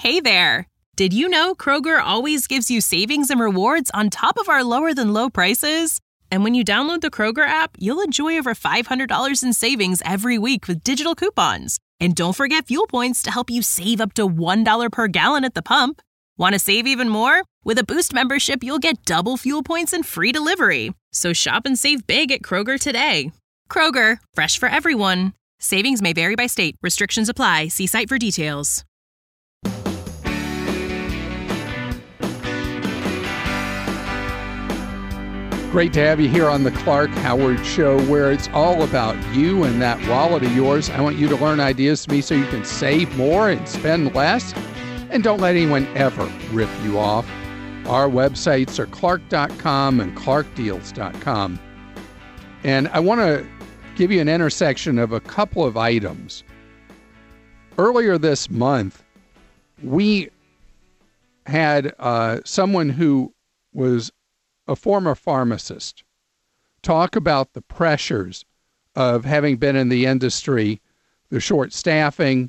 Hey there! Did you know Kroger always gives you savings and rewards on top of our lower-than-low prices? And when you download the Kroger app, you'll enjoy over $500 in savings every week with digital coupons. And don't forget fuel points to help you save up to $1 per gallon at the pump. Want to save even more? With a Boost membership, you'll get double fuel points and free delivery. So shop and save big at Kroger today. Kroger, fresh for everyone. Savings may vary by state. Restrictions apply. See site for details. Great to have you here on the Clark Howard Show, where it's all about you and that wallet of yours. I want you to learn ideas from me so you can save more and spend less. And don't let anyone ever rip you off. Our websites are clark.com and clarkdeals.com. And I want to give you an intersection of a couple of items. Earlier this month, we had someone who was a former pharmacist talk about the pressures of having been in the industry, the short staffing,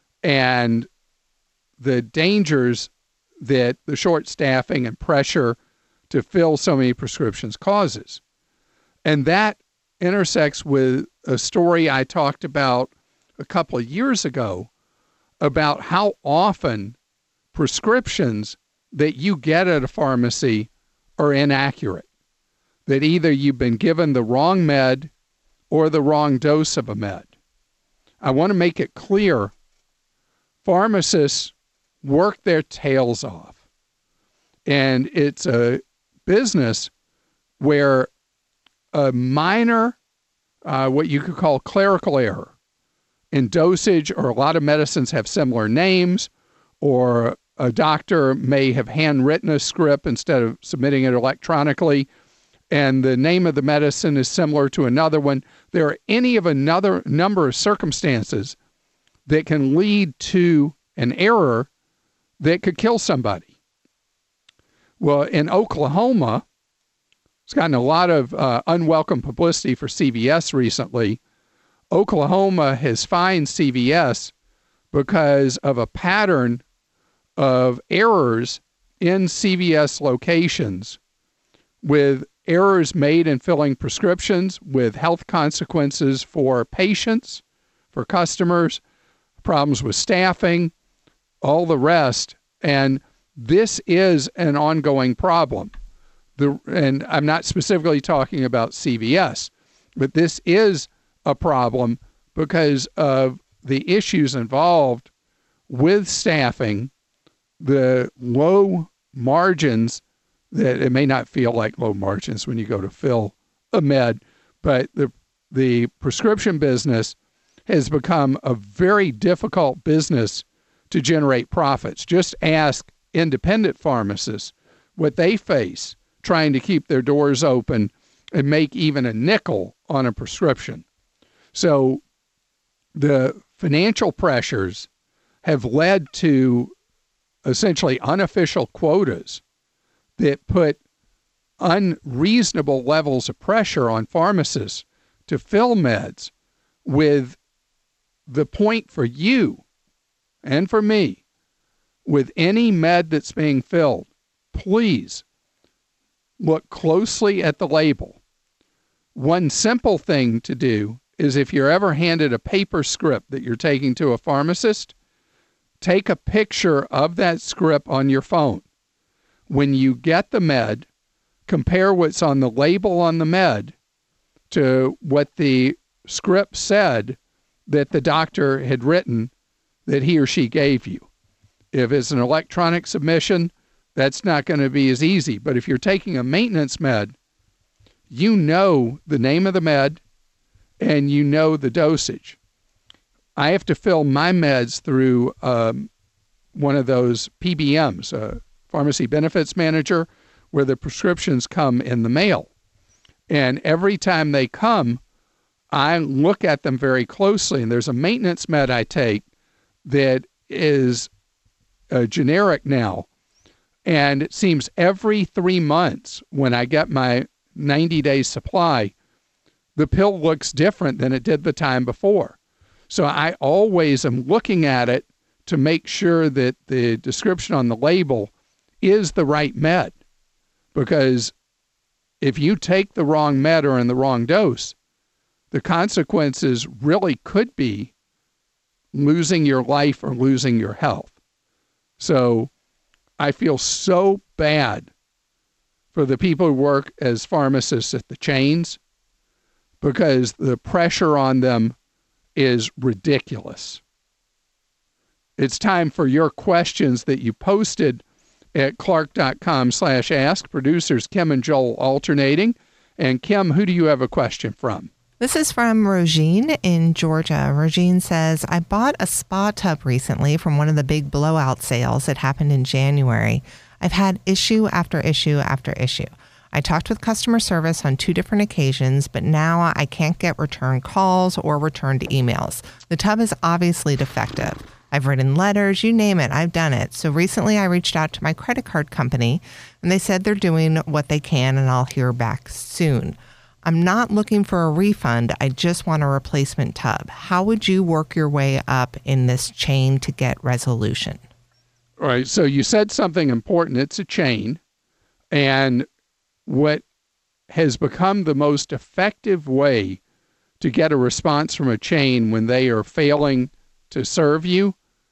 and the dangers that the short staffing and pressure to fill so many prescriptions causes. And that intersects with a story I talked about a couple of years ago about how often prescriptions that you get at a pharmacy are inaccurate, that either you've been given the wrong med or the wrong dose of a med. I want to make it clear, pharmacists work their tails off. And it's a business where a minor, what you could call clerical error in dosage, or a lot of medicines have similar names, or a doctor may have handwritten a script instead of submitting it electronically, and the name of the medicine is similar to another one. There are any of another number of circumstances that can lead to an error that could kill somebody. Well, in Oklahoma, it's gotten a lot of unwelcome publicity for CVS recently. Oklahoma has fined CVS because of a pattern of errors in CVS locations, with errors made in filling prescriptions, with health consequences for patients, for customers, problems with staffing, all the rest. And this is an ongoing problem. And I'm not specifically talking about CVS, but this is a problem because of the issues involved with staffing, the low margins, that it may not feel like low margins when you go to fill a med, but the prescription business has become a very difficult business to generate profits. Just ask independent pharmacists what they face trying to keep their doors open and make even a nickel on a prescription. So the financial pressures have led to essentially unofficial quotas that put unreasonable levels of pressure on pharmacists to fill meds, with the point for you and for me, with any med that's being filled, please look closely at the label. One simple thing to do is, if you're ever handed a paper script that you're taking to a pharmacist, take a picture of that script on your phone. When you get the med, compare what's on the label on the med to what the script said that the doctor had written that he or she gave you. If it's an electronic submission, that's not going to be as easy. But if you're taking a maintenance med, you know the name of the med and you know the dosage. I have to fill my meds through one of those PBMs, Pharmacy Benefits Manager, where the prescriptions come in the mail. And every time they come, I look at them very closely. And there's a maintenance med I take that is generic now. And it seems every 3 months, when I get my 90-day supply, the pill looks different than it did the time before. So I always am looking at it to make sure that the description on the label is the right med. Because if you take the wrong med or in the wrong dose, the consequences really could be losing your life or losing your health. So I feel so bad for the people who work as pharmacists at the chains, because the pressure on them is ridiculous. It's time for your questions that you posted at clark.com/ask. Producers Kim and Joel alternating. And Kim, who do you have a question from? This is from Rogine in Georgia. Rogine says, I bought a spa tub recently from one of the big blowout sales that happened in January. I've had issue after issue after issue. I talked with customer service on 2 different occasions, but now I can't get return calls or returned emails. The tub is obviously defective. I've written letters, you name it, I've done it. So recently I reached out to my credit card company and they said they're doing what they can and I'll hear back soon. I'm not looking for a refund. I just want a replacement tub. How would you work your way up in this chain to get resolution? All right. So you said something important. It's a chain. And what has become the most effective way to get a response from a chain when they are failing to serve you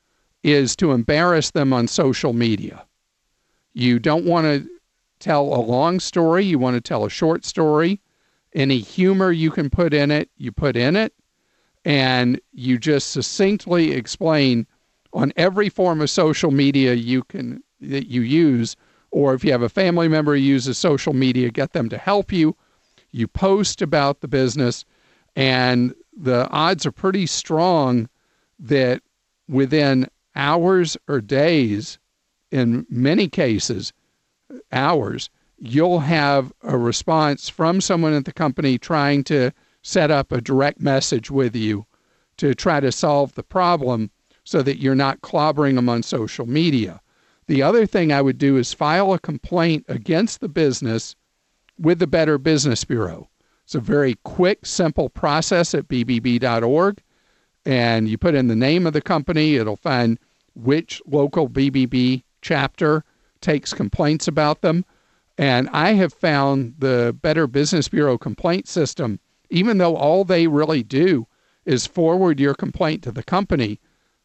is to embarrass them on social media. You don't want to tell a long story. You want to tell a short story. Any humor you can put in it, you put in it. And you just succinctly explain on every form of social media that you use, or if you have a family member who uses social media, get them to help you. You post about the business, and the odds are pretty strong that within hours or days, in many cases, hours, you'll have a response from someone at the company trying to set up a direct message with you to try to solve the problem so that you're not clobbering them on social media. The other thing I would do is file a complaint against the business with the Better Business Bureau. It's a very quick, simple process at bbb.org. And you put in the name of the company, it'll find which local BBB chapter takes complaints about them. And I have found the Better Business Bureau complaint system, even though all they really do is forward your complaint to the company,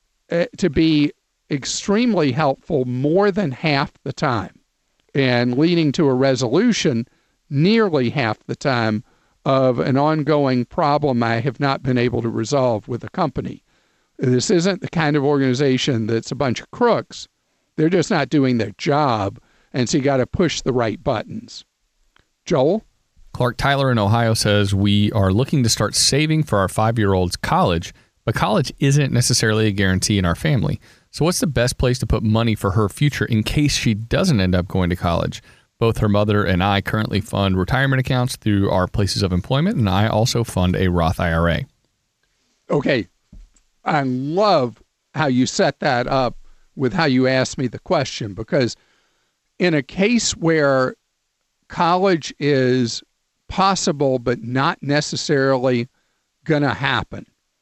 to be extremely helpful more than half the time, and leading to a resolution nearly half the time of an ongoing problem I have not been able to resolve with a company. This isn't the kind of organization that's a bunch of crooks. They're just not doing their job, and so you got to push the right buttons. Joel? Clark Tyler in Ohio says, we are looking to start saving for our 5-year-old's college, but college isn't necessarily a guarantee in our family. So what's the best place to put money for her future in case she doesn't end up going to college? Both her mother and I currently fund retirement accounts through our places of employment, and I also fund a Roth IRA. Okay. I love how you set that up with how you asked me the question, because in a case where college is possible but not necessarily going to happen,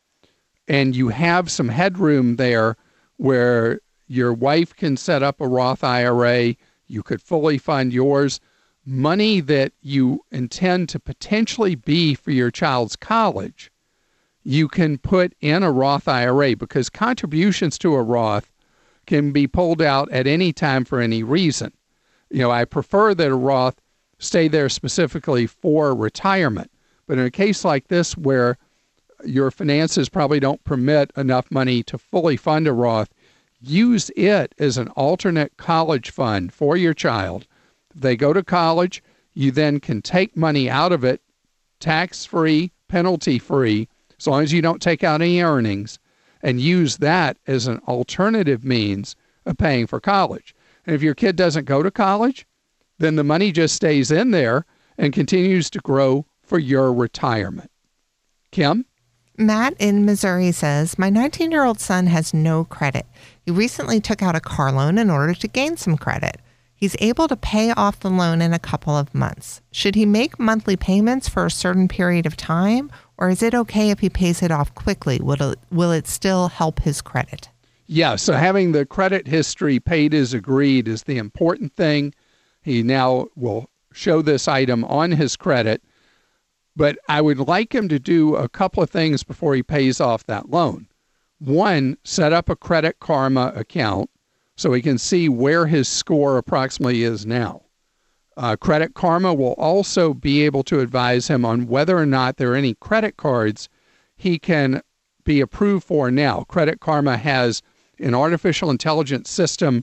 and you have some headroom there where your wife can set up a Roth IRA, you could fully fund yours, money that you intend to potentially be for your child's college, you can put in a Roth IRA, because contributions to a Roth can be pulled out at any time for any reason. You know, I prefer that a Roth stay there specifically for retirement. But in a case like this where your finances probably don't permit enough money to fully fund a Roth, use it as an alternate college fund for your child. If they go to college, you then can take money out of it, tax-free, penalty-free, as long as you don't take out any earnings, and use that as an alternative means of paying for college. And if your kid doesn't go to college, then the money just stays in there and continues to grow for your retirement. Kim? Matt in Missouri says, my 19-year-old son has no credit. He recently took out a car loan in order to gain some credit. He's able to pay off the loan in a couple of months. Should he make monthly payments for a certain period of time, or is it okay if he pays it off quickly? Will it still help his credit? Yeah, so having the credit history paid as agreed is the important thing. He now will show this item on his credit, but I would like him to do a couple of things before he pays off that loan. One, set up a Credit Karma account so he can see where his score approximately is now. Credit Karma will also be able to advise him on whether or not there are any credit cards he can be approved for now. Credit Karma has an artificial intelligence system,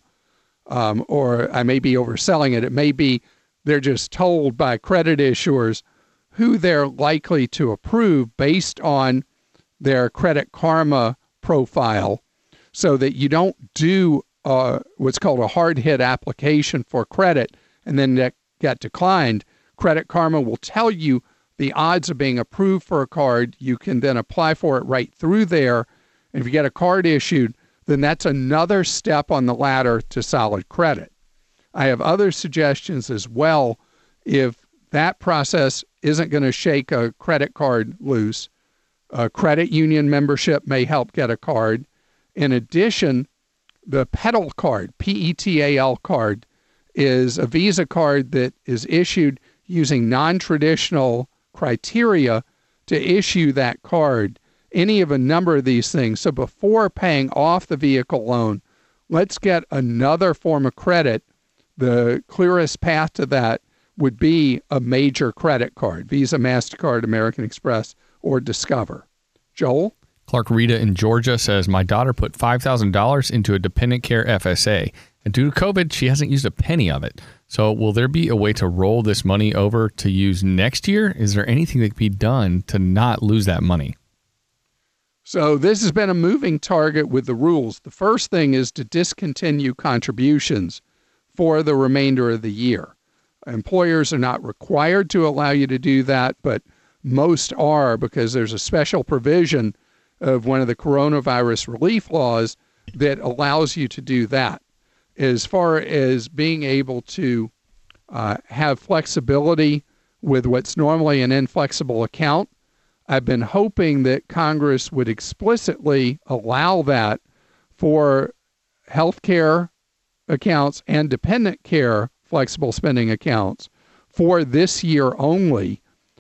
or I may be overselling it. It may be they're just told by credit issuers who they're likely to approve based on their Credit Karma profile, so that you don't do what's called a hard hit application for credit and then that get declined. Credit Karma will tell you the odds of being approved for a card. You can then apply for it right through there. And if you get a card issued, then that's another step on the ladder to solid credit. I have other suggestions as well. If that process isn't going to shake a credit card loose, a credit union membership may help get a card. In addition, the PETAL card, P-E-T-A-L card, is a Visa card that is issued using non-traditional criteria to issue that card, any of a number of these things. So before paying off the vehicle loan, let's get another form of credit. The clearest path to that would be a major credit card, Visa, MasterCard, American Express, or Discover. Joel? Clark Rita in Georgia says, my daughter put $5,000 into a dependent care FSA, and due to COVID, she hasn't used a penny of it. So will there be a way to roll this money over to use next year? Is there anything that can be done to not lose that money? So this has been a moving target with the rules. The first thing is to discontinue contributions for the remainder of the year. Employers are not required to allow you to do that, but most are, because there's a special provision of one of the coronavirus relief laws that allows you to do that. As far as being able to have flexibility with what's normally an inflexible account, I've been hoping that Congress would explicitly allow that for healthcare accounts and dependent care flexible spending accounts for this year only,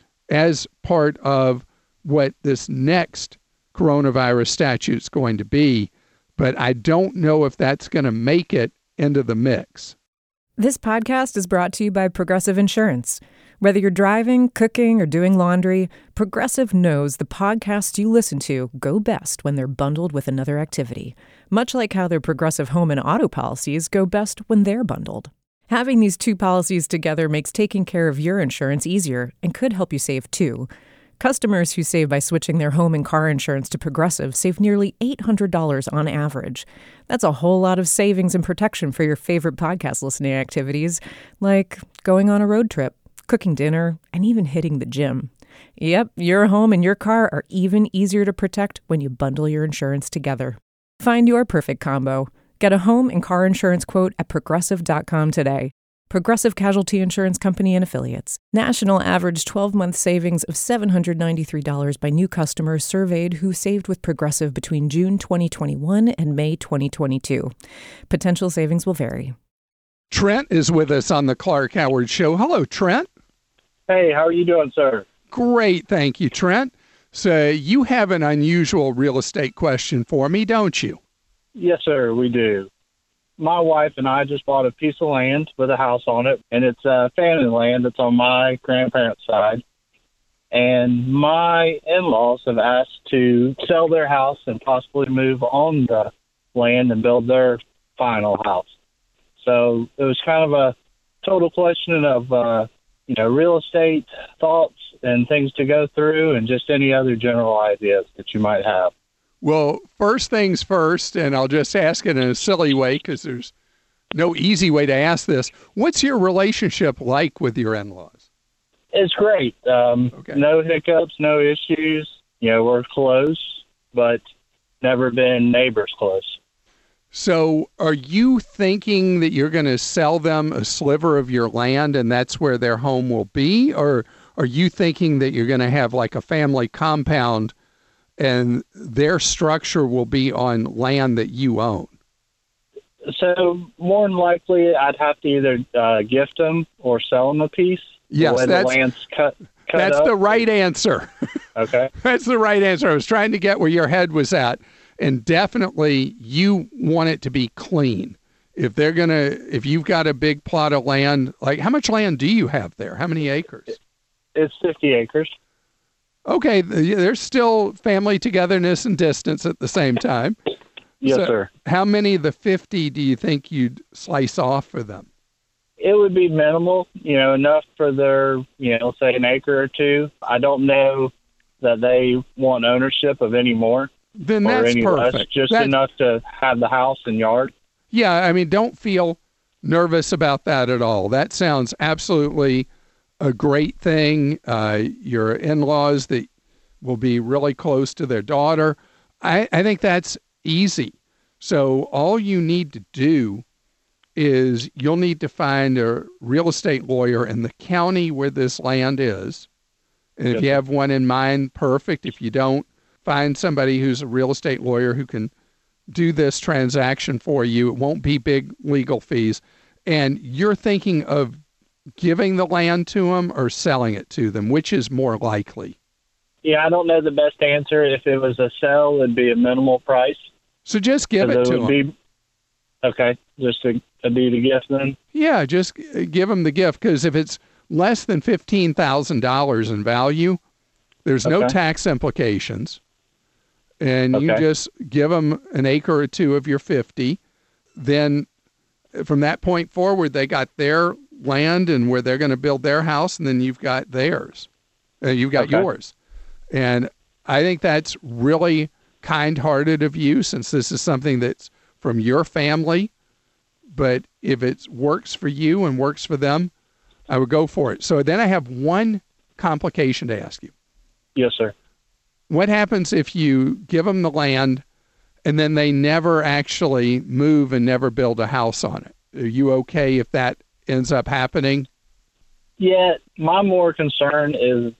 as part of what this next coronavirus statute is going to be. But I don't know if that's going to make it into the mix. This podcast is brought to you by Progressive Insurance. Whether you're driving, cooking, or doing laundry, Progressive knows the podcasts you listen to go best when they're bundled with another activity, much like how their Progressive home and auto policies go best when they're bundled. Having these two policies together makes taking care of your insurance easier and could help you save too. Customers who save by switching their home and car insurance to Progressive save nearly $800 on average. That's a whole lot of savings and protection for your favorite podcast listening activities, like going on a road trip, cooking dinner, and even hitting the gym. Yep, your home and your car are even easier to protect when you bundle your insurance together. Find your perfect combo. Get a home and car insurance quote at Progressive.com today. Progressive Casualty Insurance Company and Affiliates. National average 12-month savings of $793 by new customers surveyed who saved with Progressive between June 2021 and May 2022. Potential savings will vary. Trent is with us on the Clark Howard Show. Hello, Trent. Hey, how are you doing, sir? Great, thank you, Trent. So you have an unusual real estate question for me, don't you? Yes, sir, we do. My wife and I just bought a piece of land with a house on it, and it's family land that's on my grandparents' side. And my in-laws have asked to sell their house and possibly move on the land and build their final house. So it was kind of a total question of, real estate thoughts and things to go through and just any other general ideas that you might have. Well, first things first, and I'll just ask it in a silly way because there's no easy way to ask this. What's your relationship like with your in-laws? It's great. Okay. No hiccups, no issues. We're close, but never been neighbors close. So are you thinking that you're going to sell them a sliver of your land and that's where their home will be? Or are you thinking that you're going to have like a family compound and their structure will be on land that you own? So more than likely, I'd have to either gift them or sell them a piece. Yes, the land's cut that's up. the right answer. Okay. That's the right answer. I was trying to get where your head was at. And definitely you want it to be clean. If you've got a big plot of land, like how much land do you have there? How many acres? It's 50 acres. Okay. There's still family togetherness and distance at the same time. Yes, So sir. How many of the 50 do you think you'd slice off for them? It would be minimal, enough for their, say an acre or two. I don't know that they want ownership of any more. Then or that's any perfect. less, just enough to have the house and yard. Yeah, I mean, don't feel nervous about that at all. That sounds absolutely a great thing. Your in-laws that will be really close to their daughter. I think that's easy. So all you need to do is you'll need to find a real estate lawyer in the county where this land is. And if you have one in mind, perfect. If you don't, find somebody who's a real estate lawyer who can do this transaction for you. It won't be big legal fees. And you're thinking of giving the land to them or selling it to them. Which is more likely? Yeah, I don't know the best answer. If it was a sell, it'd be a minimal price. So just give it to them. Okay, just to be the gift then? Yeah, just give them the gift, because if it's less than $15,000 in value, there's no tax implications. And you just give them an acre or two of your 50. Then from that point forward, they got their land and where they're going to build their house, and then you've got theirs. You've got yours. And I think that's really kind-hearted of you, since this is something that's from your family. But if it works for you and works for them, I would go for it. So then I have one complication to ask you. Yes, sir. What happens if you give them the land and then they never actually move and never build a house on it? Are you okay if that ends up happening? Yeah, my more concern is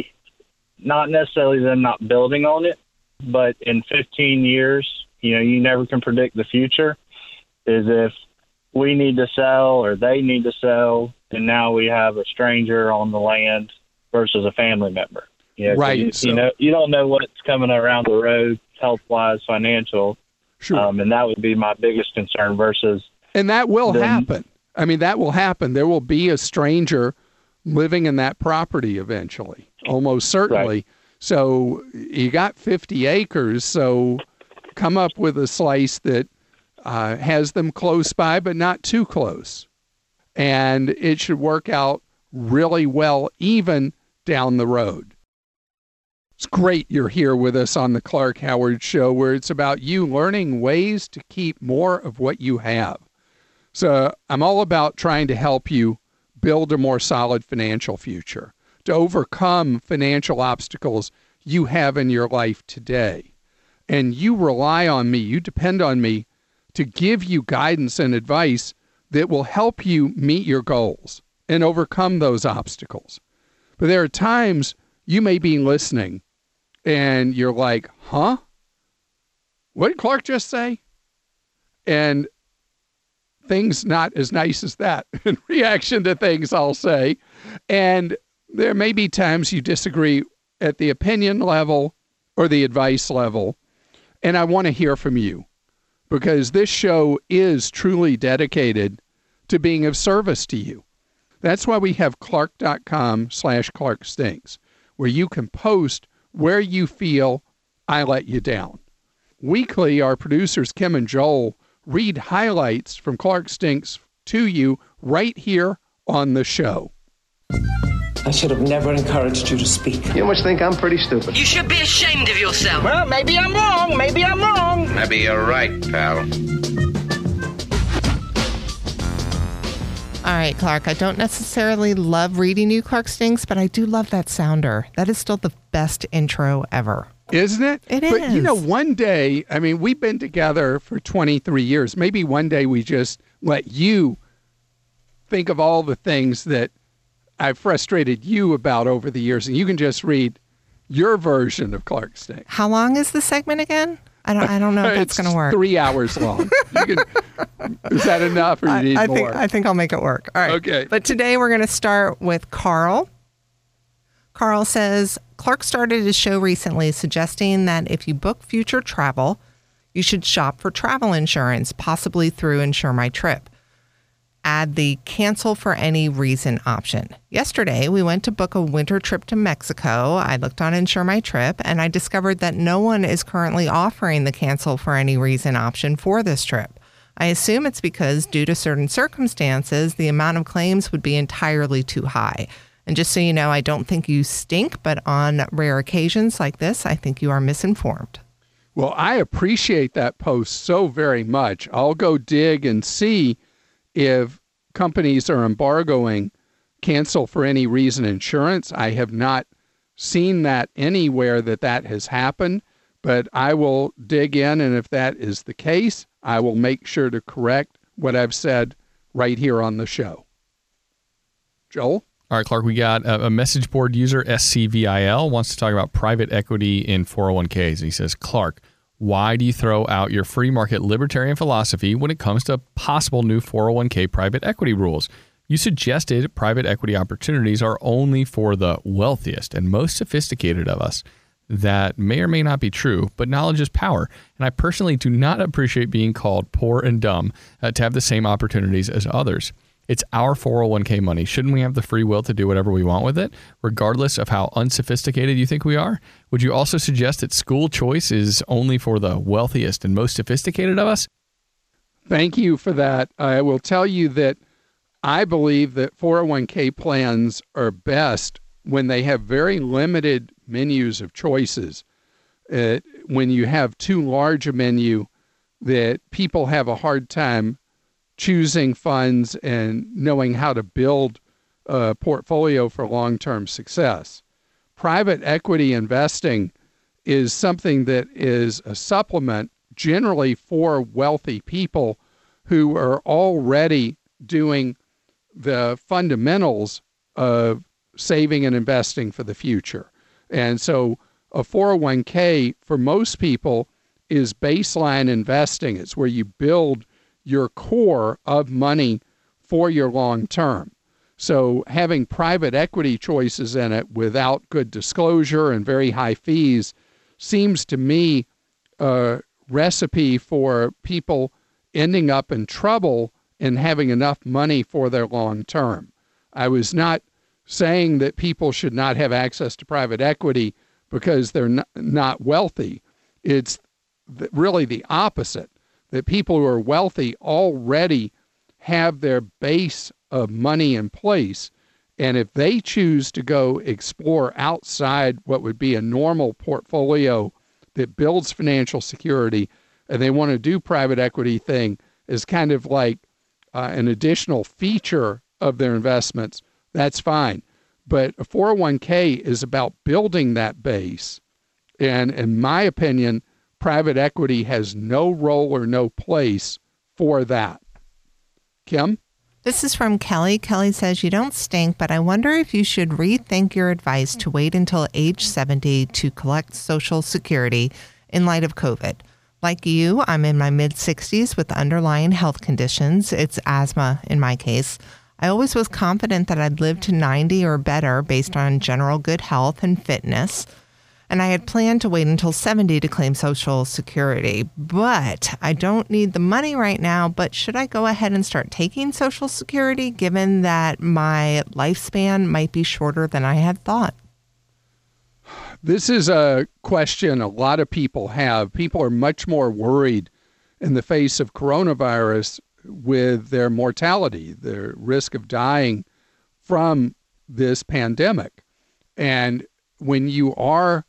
not necessarily them not building on it, but in 15 years, you never can predict the future, is if we need to sell or they need to sell, and now we have a stranger on the land versus a family member. Right. You don't know what's coming around the road, health-wise, financial. Sure. And that would be my biggest concern versus... And that will happen. I mean, that will happen. There will be a stranger living in that property eventually, almost certainly. Right. So you got 50 acres, so come up with a slice that has them close by, but not too close. And it should work out really well, even down the road. It's great you're here with us on the Clark Howard Show, where it's about you learning ways to keep more of what you have. So I'm all about trying to help you build a more solid financial future, to overcome financial obstacles you have in your life today. And you rely on me, you depend on me to give you guidance and advice that will help you meet your goals and overcome those obstacles. But there are times you may be listening and you're like, huh? What did Clark just say? And things not as nice as that in reaction to things I'll say. And there may be times you disagree at the opinion level or the advice level. And I want to hear from you, because this show is truly dedicated to being of service to you. That's why we have Clark.com/ClarkStinks, where you can post where you feel I let you down. Weekly, our producers, Kim and Joel, read highlights from Clark Stinks to you right here on the show. I should have never encouraged you to speak. You must think I'm pretty stupid. You should be ashamed of yourself. Well, maybe I'm wrong. Maybe I'm wrong. Maybe you're right, pal. All right, Clark, I don't necessarily love reading you Clark Stinks, but I do love that sounder. That is still the best intro ever. Isn't it? It is. But, one day, I mean, we've been together for 23 years. Maybe one day we just let you think of all the things that I've frustrated you about over the years, and you can just read, your version of Clark Stink. How long is the segment again? I don't know if that's going to work. 3 hours long. Is that enough, or you need more? I think I'll make it work. All right. Okay. But today we're going to start with Carl. Carl says, Clark started his show recently suggesting that if you book future travel, you should shop for travel insurance, possibly through Insure My Trip. Add the cancel for any reason option. Yesterday, we went to book a winter trip to Mexico. I looked on Insure My Trip, and I discovered that no one is currently offering the cancel for any reason option for this trip. I assume it's because, due to certain circumstances, the amount of claims would be entirely too high. And just so you know, I don't think you stink, but on rare occasions like this, I think you are misinformed. Well, I appreciate that post so very much. I'll go dig and see if companies are embargoing cancel for any reason insurance. I have not seen that anywhere that has happened, but I will dig in, and if that is the case, I will make sure to correct what I've said right here on the show. Joel? All right, Clark, we got a message board user, SCVIL, wants to talk about private equity in 401ks. And he says, Clark, why do you throw out your free market libertarian philosophy when it comes to possible new 401k private equity rules? You suggested private equity opportunities are only for the wealthiest and most sophisticated of us. That may or may not be true, but knowledge is power. And I personally do not appreciate being called poor and dumb to have the same opportunities as others. It's our 401k money. Shouldn't we have the free will to do whatever we want with it, regardless of how unsophisticated you think we are? Would you also suggest that school choice is only for the wealthiest and most sophisticated of us? Thank you for that. I will tell you that I believe that 401k plans are best when they have very limited menus of choices. When you have too large a menu, that people have a hard time choosing funds and knowing how to build a portfolio for long-term success. Private equity investing is something that is a supplement generally for wealthy people who are already doing the fundamentals of saving and investing for the future. And so a 401k for most people is baseline investing. It's where you build your core of money for your long term. So having private equity choices in it without good disclosure and very high fees seems to me a recipe for people ending up in trouble and having enough money for their long term. I was not saying that people should not have access to private equity because they're not wealthy. It's really the opposite, that people who are wealthy already have their base of money in place. And if they choose to go explore outside what would be a normal portfolio that builds financial security, and they want to do private equity thing as kind of like an additional feature of their investments, that's fine. But a 401k is about building that base. And in my opinion, private equity has no role or no place for that. Kim? This is from Kelly. Kelly says, you don't stink, but I wonder if you should rethink your advice to wait until age 70 to collect Social Security in light of COVID. Like you, I'm in my mid-60s with underlying health conditions. It's asthma in my case. I always was confident that I'd live to 90 or better based on general good health and fitness. And I had planned to wait until 70 to claim Social Security. But I don't need the money right now. But should I go ahead and start taking Social Security given that my lifespan might be shorter than I had thought? This is a question a lot of people have. People are much more worried in the face of coronavirus with their mortality, their risk of dying from this pandemic. And when you are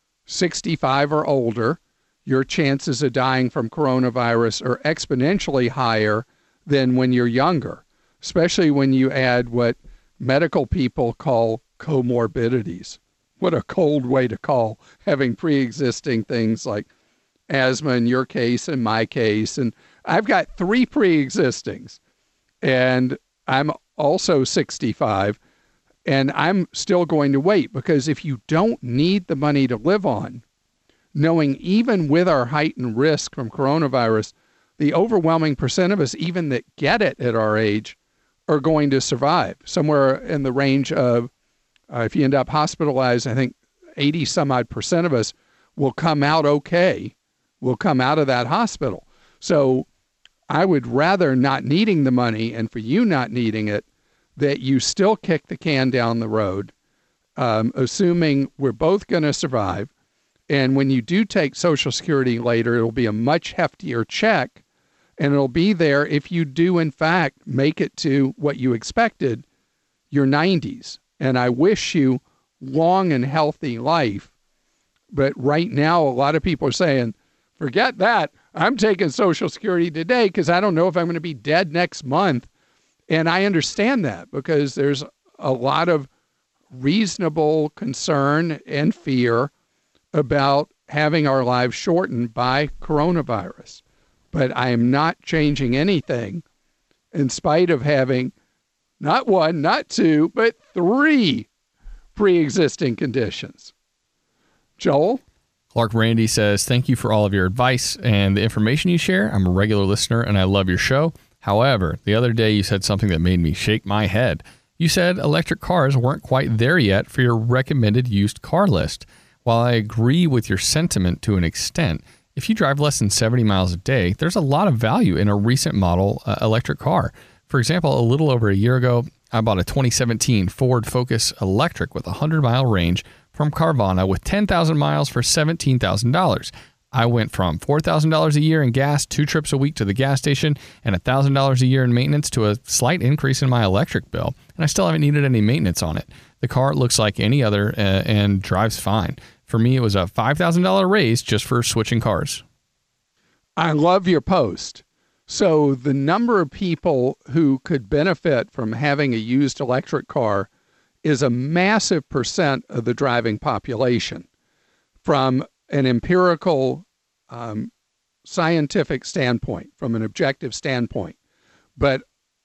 65 or older, your chances of dying from coronavirus are exponentially higher than when you're younger, especially when you add what medical people call comorbidities. What a cold way to call having pre-existing things like asthma in your case, in my case. And I've got 3 pre-existings, and I'm also 65. And I'm still going to wait, because if you don't need the money to live on, knowing even with our heightened risk from coronavirus, the overwhelming percent of us, even that get it at our age, are going to survive. Somewhere in the range of, if you end up hospitalized, I think 80 some odd percent of us will come out okay, will come out of that hospital. So I would rather not needing the money, and for you not needing it, that you still kick the can down the road, assuming we're both going to survive. And when you do take Social Security later, it'll be a much heftier check, and it'll be there if you do, in fact, make it to what you expected, your 90s. And I wish you long and healthy life. But right now, a lot of people are saying, forget that. I'm taking Social Security today because I don't know if I'm going to be dead next month. And I understand that, because there's a lot of reasonable concern and fear about having our lives shortened by coronavirus. But I am not changing anything in spite of having not one, not two, but 3 pre-existing conditions. Joel? Clark Randy says, thank you for all of your advice and the information you share. I'm a regular listener and I love your show. However, the other day you said something that made me shake my head. You said electric cars weren't quite there yet for your recommended used car list. While I agree with your sentiment to an extent, if you drive less than 70 miles a day, there's a lot of value in a recent model electric car. For example, a little over a year ago, I bought a 2017 Ford Focus Electric with a 100-mile range from Carvana with 10,000 miles for $17,000. I went from $4,000 a year in gas, 2 trips a week to the gas station, and $1,000 a year in maintenance to a slight increase in my electric bill, and I still haven't needed any maintenance on it. The car looks like any other and drives fine. For me, it was a $5,000 raise just for switching cars. I love your post. So the number of people who could benefit from having a used electric car is a massive percent of the driving population. From an empirical, scientific standpoint, from an objective standpoint. But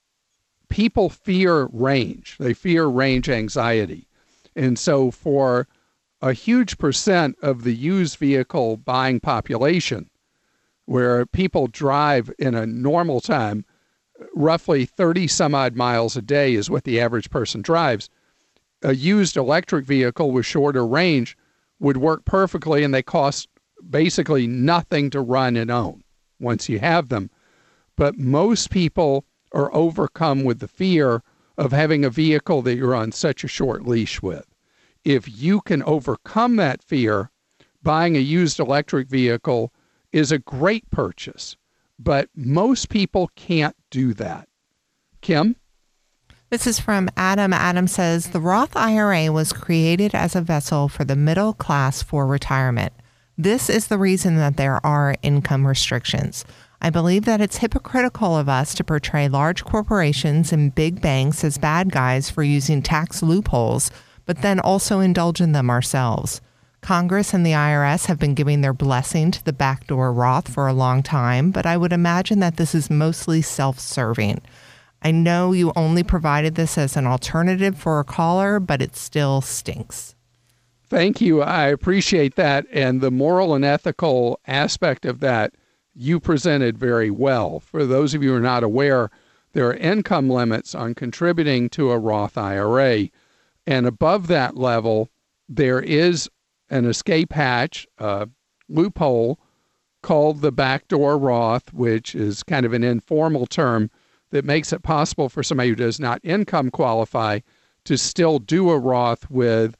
people fear range. They fear range anxiety. And so for a huge percent of the used vehicle buying population, where people drive in a normal time, roughly 30 some odd miles a day is what the average person drives, a used electric vehicle with shorter range would work perfectly, and they cost basically nothing to run and own once you have them. But most people are overcome with the fear of having a vehicle that you're on such a short leash with. If you can overcome that fear, buying a used electric vehicle is a great purchase. But most people can't do that. Kim? This is from Adam. Adam says, the Roth IRA was created as a vessel for the middle class for retirement. This is the reason that there are income restrictions. I believe that it's hypocritical of us to portray large corporations and big banks as bad guys for using tax loopholes, but then also indulge in them ourselves. Congress and the IRS have been giving their blessing to the backdoor Roth for a long time, but I would imagine that this is mostly self-serving. I know you only provided this as an alternative for a caller, but it still stinks. Thank you. I appreciate that. And the moral and ethical aspect of that, you presented very well. For those of you who are not aware, there are income limits on contributing to a Roth IRA. And above that level, there is an escape hatch, loophole called the backdoor Roth, which is kind of an informal term that makes it possible for somebody who does not income qualify to still do a Roth with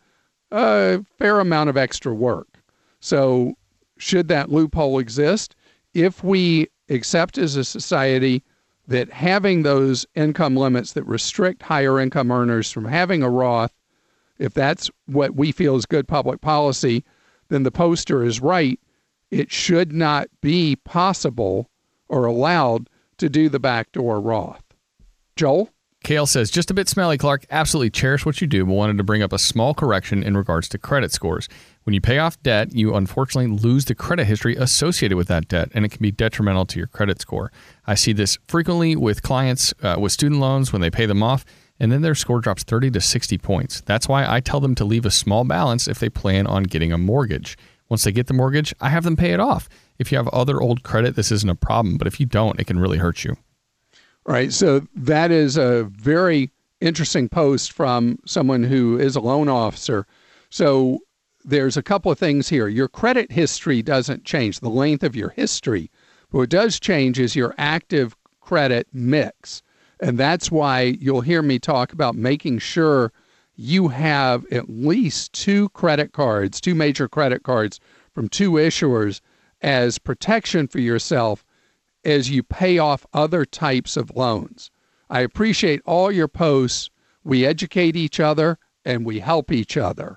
a fair amount of extra work. So should that loophole exist, if we accept as a society that having those income limits that restrict higher income earners from having a Roth, if that's what we feel is good public policy, then the poster is right. It should not be possible or allowed to do the backdoor Roth. Joel? Kale says, just a bit smelly, Clark. Absolutely cherish what you do, but wanted to bring up a small correction in regards to credit scores. When you pay off debt, you unfortunately lose the credit history associated with that debt, and it can be detrimental to your credit score. I see this frequently with clients with student loans when they pay them off, and then their score drops 30 to 60 points. That's why I tell them to leave a small balance if they plan on getting a mortgage. Once they get the mortgage, I have them pay it off. If you have other old credit, this isn't a problem, but if you don't, it can really hurt you. All right, so that is a very interesting post from someone who is a loan officer. So there's a couple of things here. Your credit history doesn't change, the length of your history. But what does change is your active credit mix. And that's why you'll hear me talk about making sure you have at least two major credit cards from two issuers as protection for yourself as you pay off other types of loans. I appreciate all your posts. We educate each other and we help each other.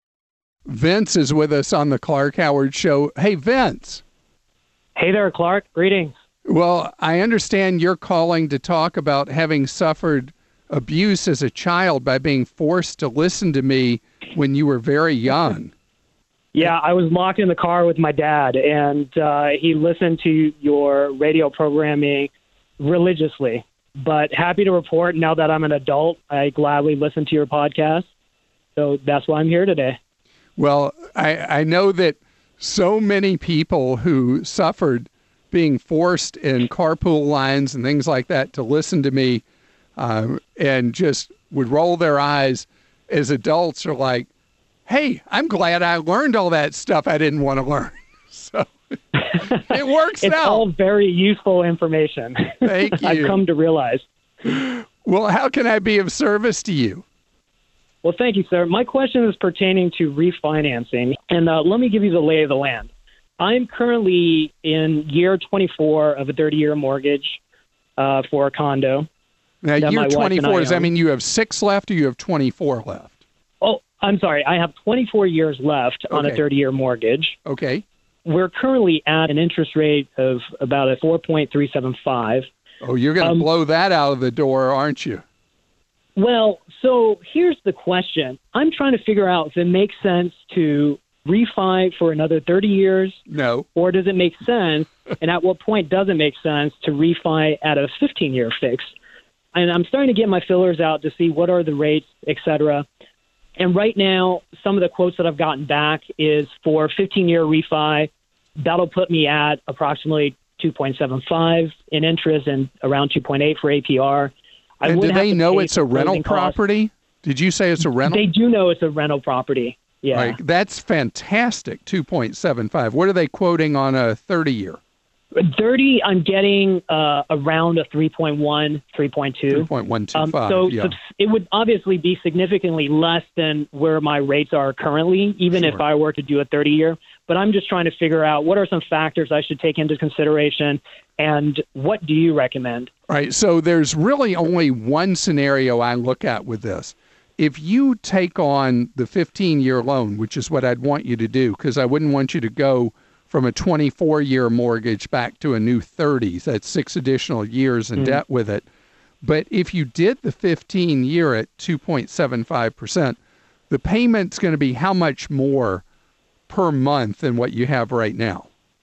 Vince is with us on the Clark Howard Show. Hey, Vince. Hey there, Clark. Greetings. Well, I understand you're calling to talk about having suffered abuse as a child by being forced to listen to me when you were very young. Yeah, I was locked in the car with my dad, and he listened to your radio programming religiously. But happy to report, now that I'm an adult, I gladly listen to your podcast. So that's why I'm here today. Well, I know that so many people who suffered being forced in carpool lines and things like that to listen to me and just would roll their eyes as adults are like, hey, I'm glad I learned all that stuff I didn't want to learn. So it works it's out. It's all very useful information. Thank you. I've come to realize. Well, how can I be of service to you? Well, thank you, sir. My question is pertaining to refinancing, and let me give you the lay of the land. I'm currently in year 24 of a 30-year mortgage for a condo. Now, year 24, does that mean you have 6 left or you have 24 left? Oh, I'm sorry. I have 24 years left on a 30-year mortgage. Okay. We're currently at an interest rate of about a 4.375. Oh, you're going to blow that out of the door, aren't you? Well, so here's the question. I'm trying to figure out if it makes sense to refi for another 30 years. No. Or does it make sense, and at what point does it make sense to refi at a 15-year fix? And I'm starting to get my fillers out to see what are the rates, et cetera. And right now, some of the quotes that I've gotten back is for 15-year refi, that'll put me at approximately 2.75 in interest and around 2.8 for APR. And do they know it's a rental property? Did you say it's a rental? They do know it's a rental property. Yeah. Right. That's fantastic, 2.75. What are they quoting on a 30-year? 30, I'm getting around a 3.1, 3.2. 3.125, so yeah. It would obviously be significantly less than where my rates are currently, even if I were to do a 30-year. But I'm just trying to figure out what are some factors I should take into consideration, and what do you recommend? All right, so there's really only one scenario I look at with this. If you take on the 15-year loan, which is what I'd want you to do, because I wouldn't want you to go from a 24-year mortgage back to a new 30s. That's 6 additional years in debt with it. But if you did the 15-year at 2.75%, the payment's going to be how much more per month than what you have right now?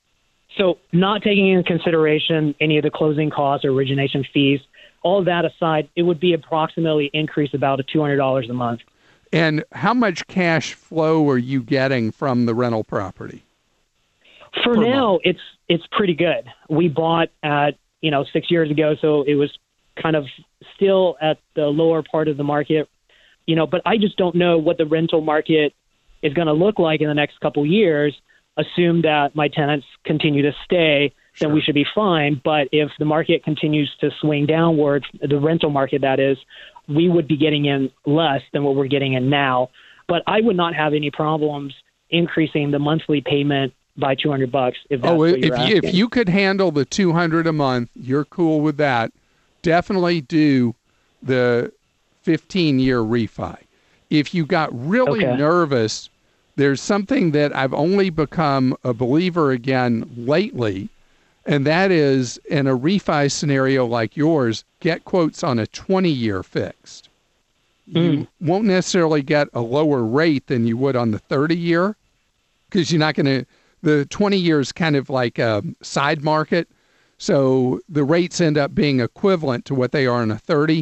So not taking into consideration any of the closing costs or origination fees, all that aside, it would be approximately increase about $200 a month. And how much cash flow are you getting from the rental property? For now, it's pretty good. We bought at 6 years ago, so it was kind of still at the lower part of the market. But I just don't know what the rental market is going to look like in the next couple years. Assume that my tenants continue to stay, then we should be fine. But if the market continues to swing downward, the rental market that is, we would be getting in less than what we're getting in now. But I would not have any problems increasing the monthly payment by $200 if that's what you're asking. If you could handle the $200 a month, you're cool with that. Definitely do the 15-year refi. If you got really nervous, there's something that I've only become a believer again lately, and that is in a refi scenario like yours, get quotes on a 20-year fixed. You won't necessarily get a lower rate than you would on the 30-year because you're not going to. The 20 years kind of like a side market, so the rates end up being equivalent to what they are in a 30,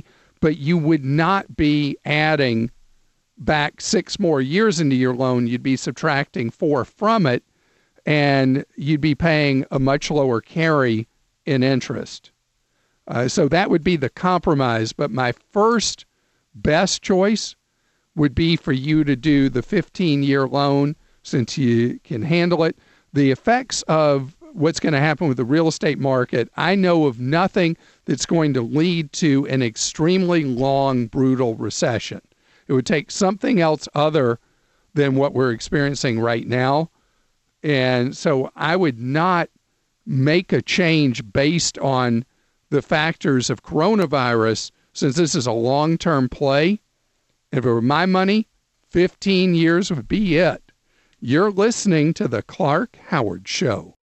but you would not be adding back 6 more years into your loan. You'd be subtracting 4 from it, and you'd be paying a much lower carry in interest. So that would be the compromise. But my first best choice would be for you to do the 15-year loan, since you can handle it. The effects of what's going to happen with the real estate market, I know of nothing that's going to lead to an extremely long, brutal recession. It would take something else other than what we're experiencing right now. And so I would not make a change based on the factors of coronavirus, since this is a long-term play. If it were my money, 15 years would be it. You're listening to The Clark Howard Show.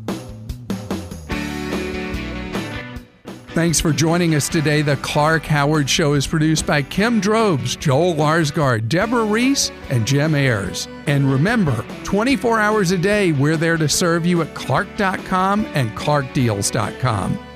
Thanks for joining us today. The Clark Howard Show is produced by Kim Drobes, Joel Larsgaard, Deborah Reese, and Jim Ayers. And remember, 24 hours a day, we're there to serve you at Clark.com and ClarkDeals.com.